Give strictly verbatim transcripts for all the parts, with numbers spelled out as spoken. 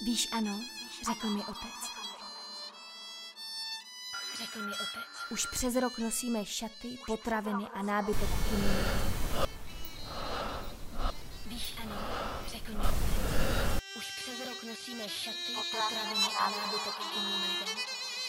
Víš, ano, řekl mi otec. Řekl mi otec. Už přes rok nosíme šaty, potraviny a nábytek k jiným lidem. Víš, ano, řekl mi otec. Už přes rok nosíme šaty, potraviny a nábytek k jiným lidem.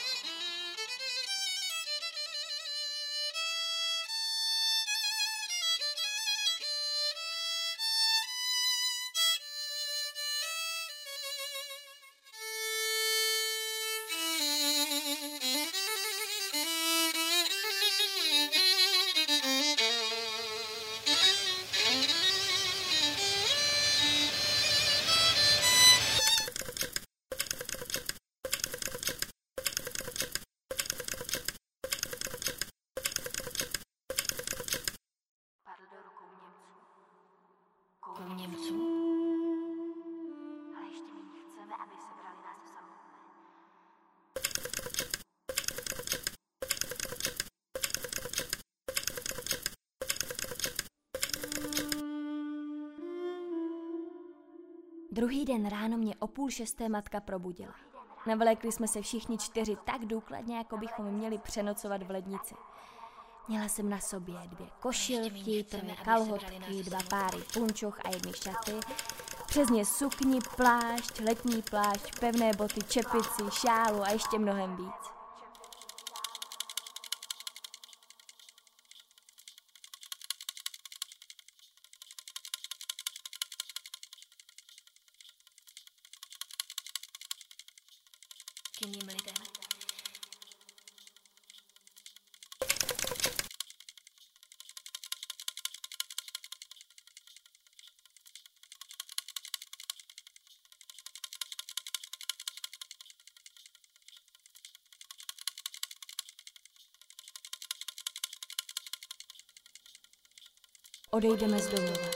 Kou Němců. Ale ještě méně chceme, aby se brali nás samotné. Druhý den ráno mě o půl šesté matka probudila. Navlékli jsme se všichni čtyři tak důkladně, jako bychom měli přenocovat v lednici. Měla jsem na sobě dvě košilky, trvé kalhotky, dva páry punčoch a jedny šaty. Přes ně sukni, plášť, letní plášť, pevné boty, čepici, šálu a ještě mnohem víc. K jiným lidem. Odejdeme z domova.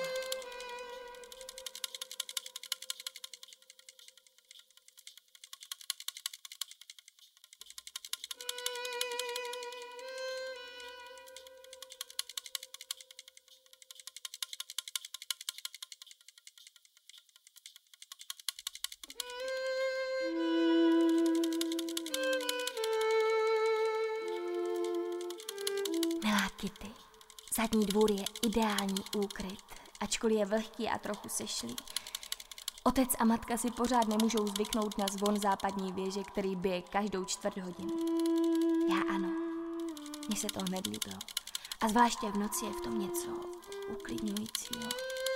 Milá Kitty, zadní dvůr je ideální úkryt, ačkoliv je vlhký a trochu sešlý. Otec a matka si pořád nemůžou zvyknout na zvon západní věže, který bije každou čtvrt hodinu. Já ano, mně se to hned líbilo. A zvláště v noci je v tom něco uklidňujícího.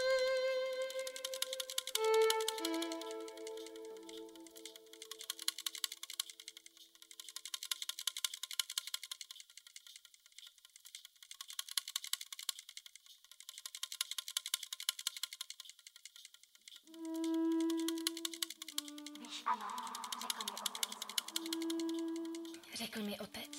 Ano, řekl mi otec. Řekl mi otec.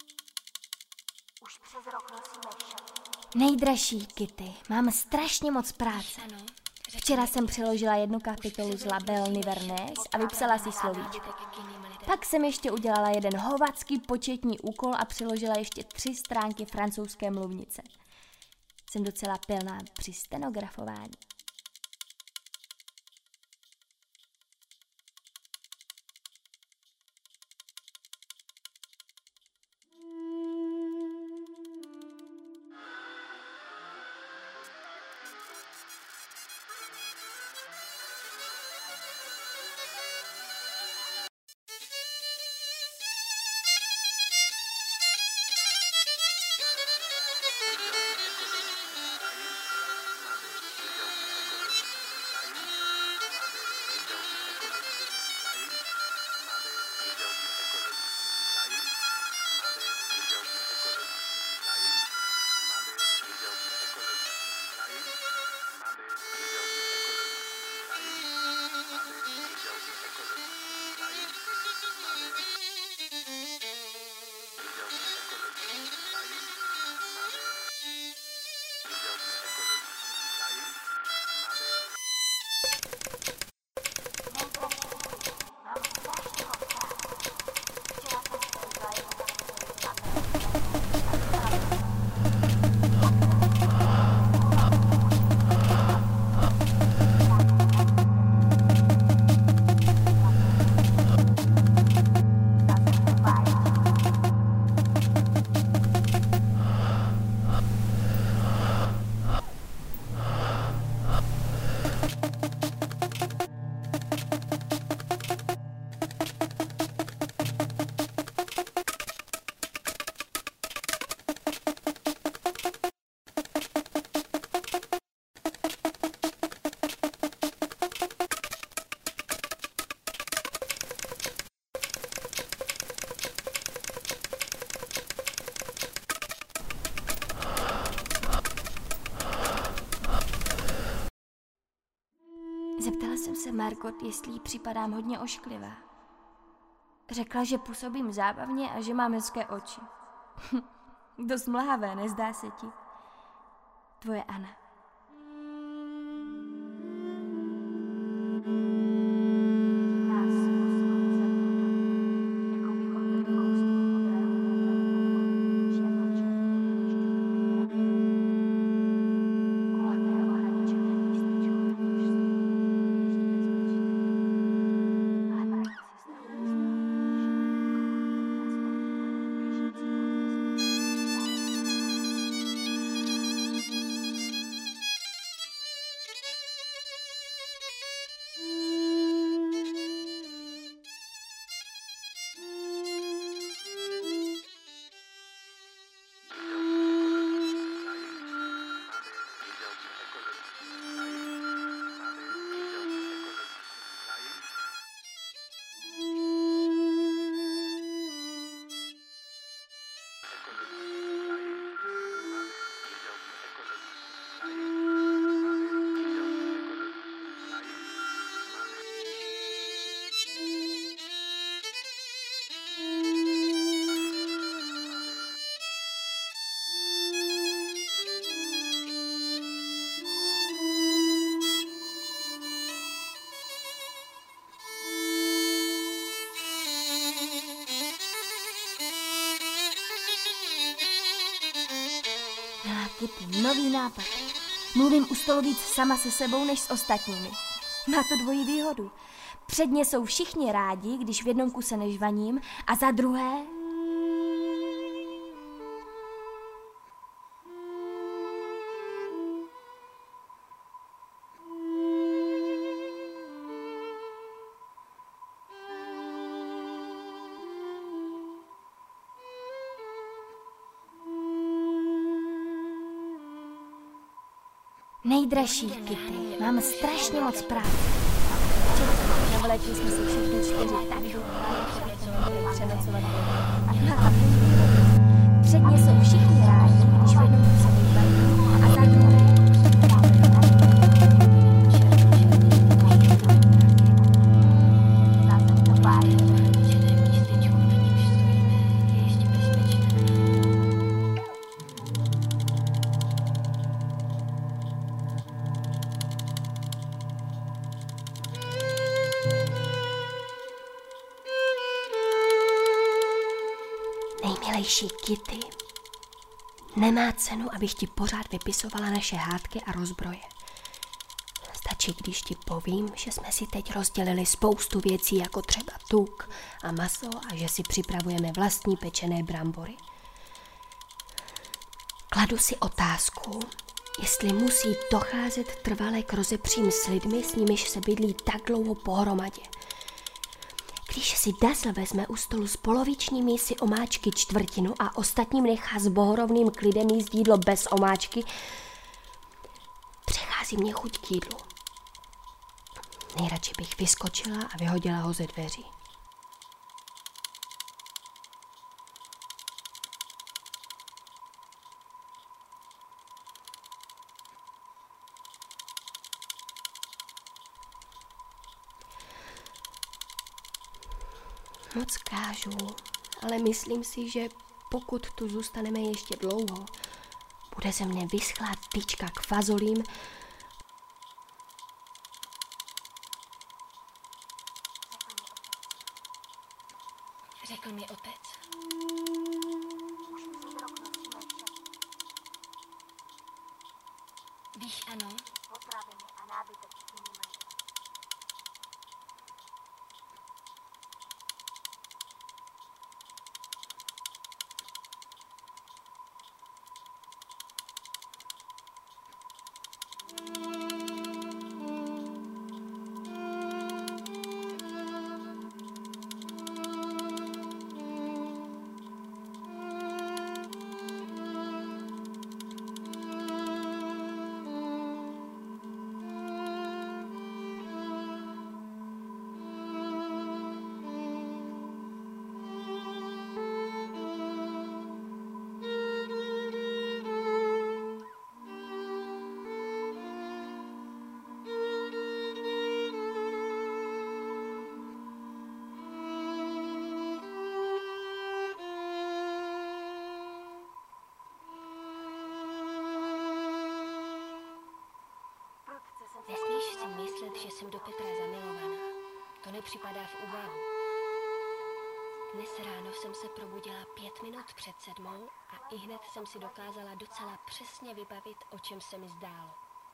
Už přes rok nosíme šaty. Nejdražší, Kitty, mám strašně moc práce. Ano, Včera jsem přeložila jednu kapitolu z La Belle Nivernaise a vypsala si slovíčko. Pak jsem ještě udělala jeden hovadský početní úkol a přeložila ještě tři stránky francouzské mluvnice. Jsem docela pilná při stenografování. jsem se Margot, jestli jí připadám hodně ošklivá. Řekla, že působím zábavně a že mám hezké oči. Dost mlhavé, nezdá se ti? Tvoje Anna. Kitty, nový nápad. Mluvím u stolu víc sama se sebou, než s ostatními. Má to dvojí výhodu. Předně jsou všichni rádi, když v jednom kuse nežvaním, a za druhé... Nejdražší, Kitty, mám strašně moc práce. Navlékli jsme se všichni čtyři tak doufali, že bychom mohli přenocovat doma. Předně jsou všichni rádi, když v jednom kuse nežvaním, a za druhé... Nejmilejší Kitty, nemá cenu, abych ti pořád vypisovala naše hádky a rozbroje. Stačí, když ti povím, že jsme si teď rozdělili spoustu věcí, jako třeba tuk a maso, a že si připravujeme vlastní pečené brambory. Kladu si otázku, jestli musí docházet trvale k rozepřím s lidmi, s nimiž se bydlí tak dlouho pohromadě. Když si Dazzle vezme u stolu s poloviční mísy omáčky čtvrtinu a ostatním nechá s bohorovným klidem jíst jídlo bez omáčky, přechází mě chuť k jídlu. Nejradši bych vyskočila a vyhodila ho ze dveří. Moc kážu, ale myslím si, že pokud tu zůstaneme ještě dlouho, bude ze mne vyschlá tyčka k fazolím. Řekl mi otec. Víš, ano? Potraviny a nábytek s tím leží. nepřipadá v úvahu. Dnes ráno jsem se probudila pět minut před sedmou a ihned jsem si dokázala docela přesně vybavit, o čem se mi zdálo.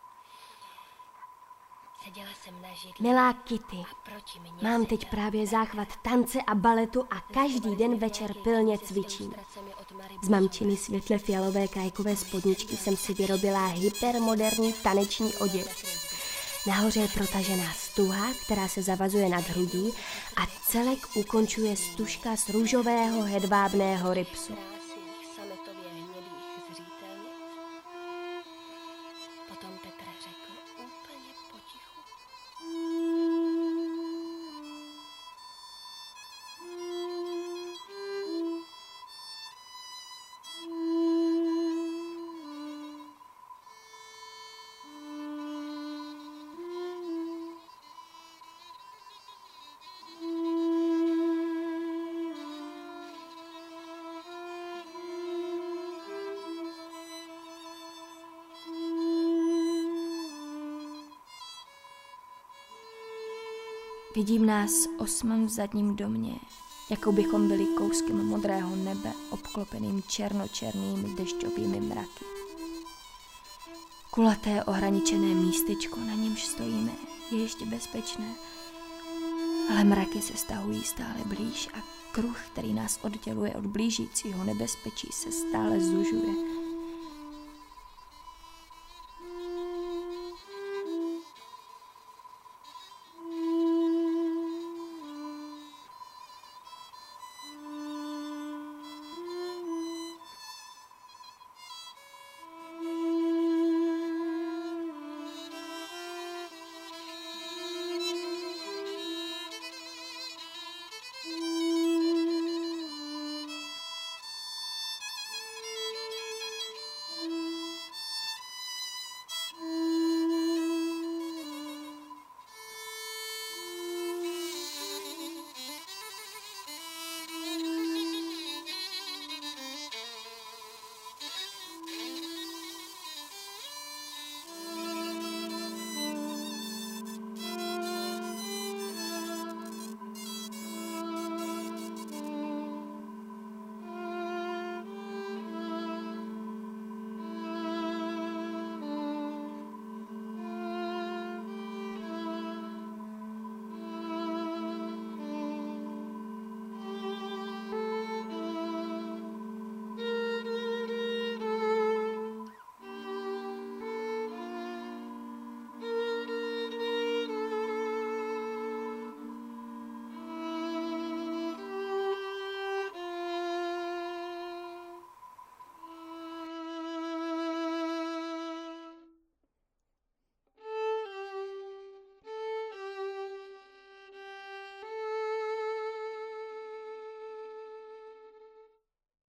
Seděla jsem na židli. Milá Kitty, a proti mně mám teď seděl právě záchvat tance a baletu a každý den večer pilně cvičím. Z mamčiny světle fialové kajkové spodničky jsem si vyrobila hypermoderní taneční oděv. Nahoře je protažená stuha, která se zavazuje nad hrudí a celek ukončuje stužka z růžového hedvábného rybsu. krásných sametově hnědých zřítelnic. Potom Petr řekl úplně potichu. Vidím nás osmem v zadním domě, jako bychom byli kouskem modrého nebe obklopeným černočernými dešťovými mraky. Kulaté ohraničené místečko, na němž stojíme, je ještě bezpečné, ale mraky se stahují stále blíž a kruh, který nás odděluje od blížícího nebezpečí, se stále zužuje.